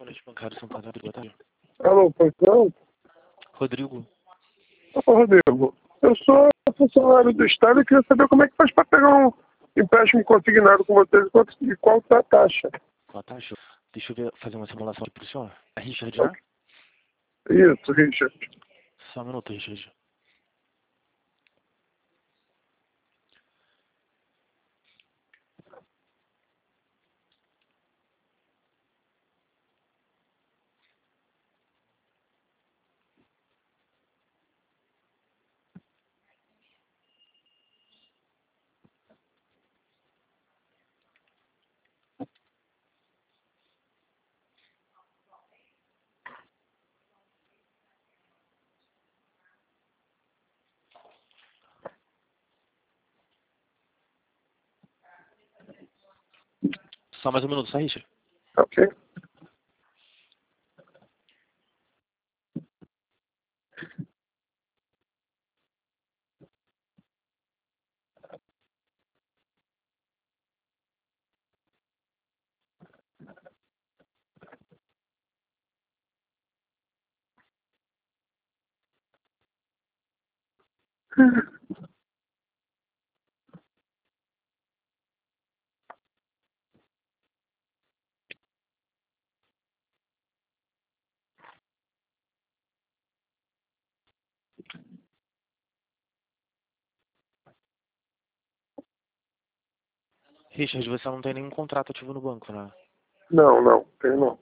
Correspondente bancário Santander, boa tarde. Alô, patrão? Rodrigo. Ô, Rodrigo, eu sou funcionário do Estado e queria saber como é que faz para pegar um empréstimo consignado com vocês e qual está a taxa. Qual a taxa? Deixa eu fazer uma simulação aqui pro senhor. É Richard, né? Isso, Richard. Só um minuto, Richard. Só mais um minuto, só, Richard. Ok. Richard, você não tem nenhum contrato ativo no banco, né? Não, tem não.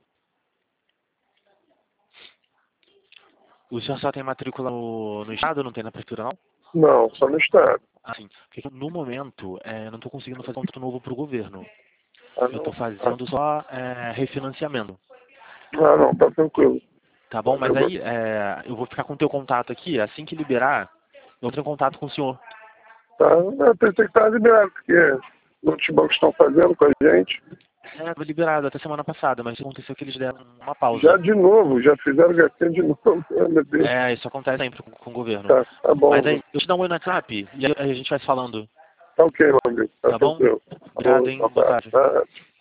O senhor só tem matrícula no Estado, não tem na Prefeitura, não? Não, só no Estado. Ah, sim. Porque no momento, não estou conseguindo fazer um contrato novo pro governo. Ah, Eu estou não. fazendo só refinanciamento. Não, tá tranquilo. Tá bom? Mas aí, eu vou ficar com o teu contato aqui. Assim que liberar, eu entro em contato com o senhor. Tá, eu pensei que estava liberado, porque outros bancos estão fazendo com a gente. Foi liberado até semana passada, mas aconteceu que eles deram uma pausa. Já de novo, já fizeram gatinho de novo. Oh, meu Deus. Isso acontece sempre com o governo. Tá bom. Mas aí, eu te dou um oi no WhatsApp e aí a gente vai se falando. Tá ok, meu amigo. Tá bom? Tranquilo. Obrigado, hein? Boa tarde. Tá.